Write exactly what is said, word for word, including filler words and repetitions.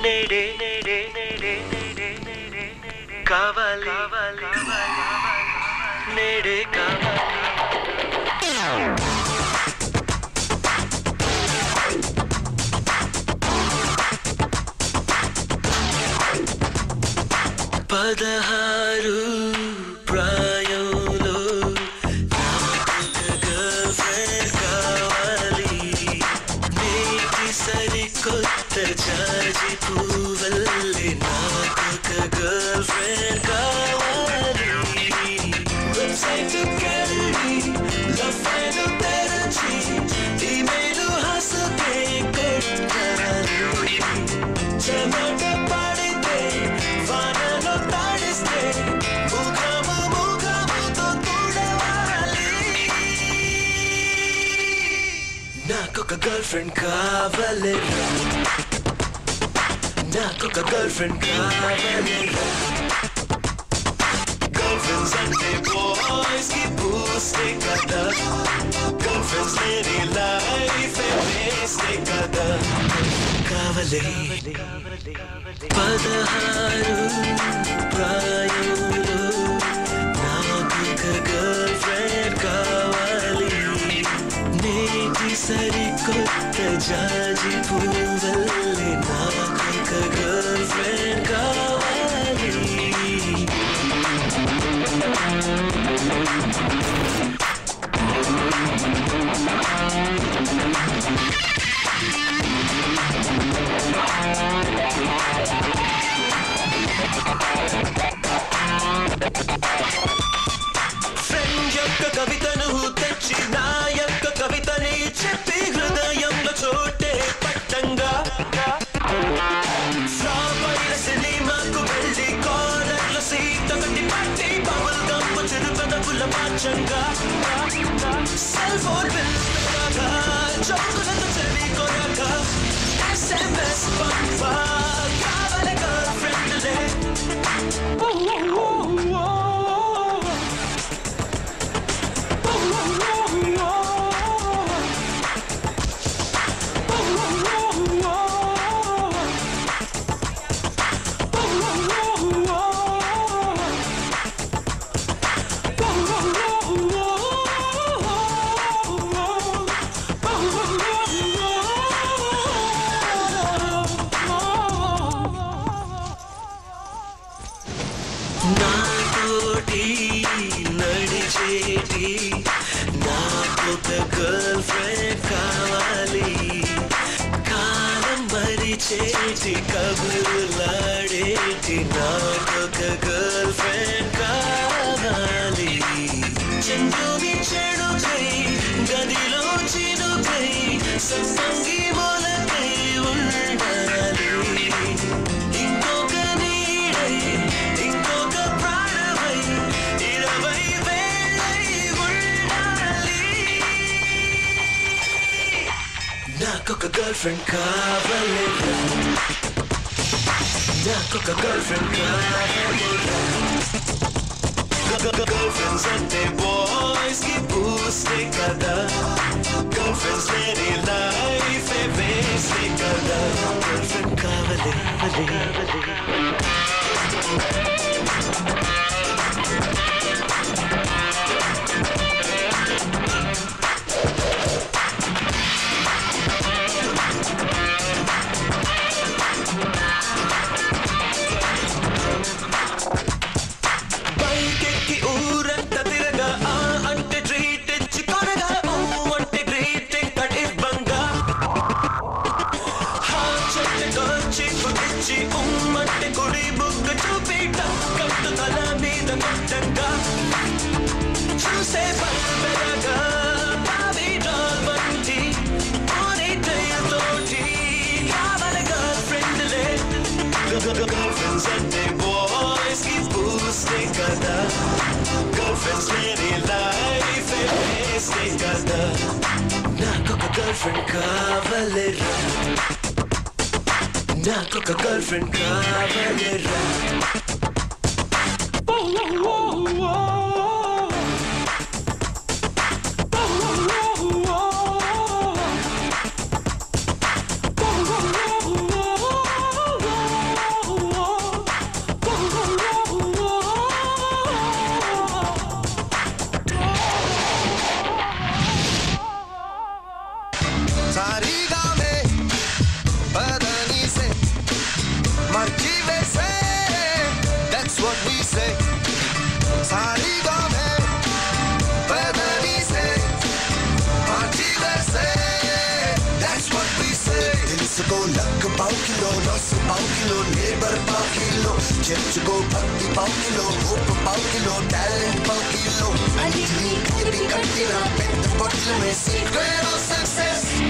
నేడే నేడే నేడే నేడే నేడే కావాలి నేడే కావాలి పదహారు ప్రాయంలో నాకు గర్ల్ ఫ్రెండ్ కావాలి నేటి సరికొత్త జాజి పువ్వుల్లే నాకు గర్ల్ ఫ్రెండ్ కావాలి వెబ్సైట్ కెళ్ళి లవ్ ఫైల్ తెరచి ఈమెయిల్ హసుకే కొట్టాలి చెమట పడితే వానలో తడిస్తే ముఖము ముఖముతో తుడవాలి నాకొక గర్ల్ ఫ్రెండ్ కావాలి నాకొక గర్ల్ ఫ్రెండ్ కావాలి గర్ల్ ఫ్రెండ్స్ అంటే బాయ్స్ కి పూస్తే కదా గర్ల్ ఫ్రెండ్స్ లేని లైఫ్ వేస్తే కదా కావాలి పదహారు ప్రాయంలో నాకొక గర్ల్ ఫ్రెండ్ కావాలి నేటి సరికొత్త జాజి పువ్వుల్లే నాకొక గర్ల్ ఫ్రెండ్ కావాలి ఫ్రెండ్ యొక్క కవితను తెచ్చి నా యొక్క కవితని చెప్పి హృదయంలో చోటే పట్టంగా ఫ్లాపైన సినిమాకు వెళ్ళి కాలర్లో సీట్ ఒకటి పట్టి బబుల్ గమ్ చిరుపెదవుల మార్చంగా సెల్ ఫోన్ బిల్ చౌకులతో చెవి కొరక ఎస్ఎంఎస్ పంపా కావాలి గర్ల్ ఫ్రెండ్లే నాతోటి నడిచేటి నాకొక గర్ల్ ఫ్రెండ్ కావాలి కాలం మరిచేటి కబుర్లాడేటి నాకొక గర్ల్ ఫ్రెండ్ కావాలి చెంగుని చెడుకై గదిలో చినుకై సంపంగి మొలకై ఉండాలి ఇంకొక నీడై ఇంకొక ప్రాణమై ఇరవై వేళై ఉండాలి నాకొక గర్ల్ ఫ్రెండ్ కావాలి నాకొక గర్ల్ ఫ్రెండ్ కావాలి గర్ల్ ఫ్రెండ్స్ అంటే బాయ్స్ కి పూస్తే కదా గర్ల్ ఫ్రెండ్స్ లేని లైఫ్ వేస్తే కదా గర్ల్ ఫ్రెండ్ కావాలి బైకెక్కి ఊరంతా తిరగా ఆ అంటే ట్రీట్ ఇచ్చి కొనగా ఊ అంటే గ్రీటింగ్ కట్ ఇవ్వంగా హా చెట్టుకొచ్చి కుదిచ్చి ఉమ్మంటే గుడి బుక్ చూపి కట్టు తల మీద కొట్టంగా చూసే బల్బెరగా బావి డాల్ వంటి తోటి కావాలి గర్ల్ ఫ్రెండ్లే గర్ల్ ఫ్రెండ్స్ అంటే బాయ్స్ కి పూస్తే కదా గర్ల్ ఫ్రెండ్స్ లేని లైఫ్ వేస్తే కదా నాకొక గర్ల్ ఫ్రెండ్ కావాలి నాకొక గర్ల్ ఫ్రెండ్ కావాలి దోసు పావు కిలో లేబర్ పావు కిలో చర్చుకో భక్తి పావు కిలో హోప్ పావు కిలో టాలెంట్ పావు కిలో అన్నిటినీ కలిపి కట్టిన పెద్ద పొట్లమే సీక్రెట్ ఆఫ్ సక్సెస్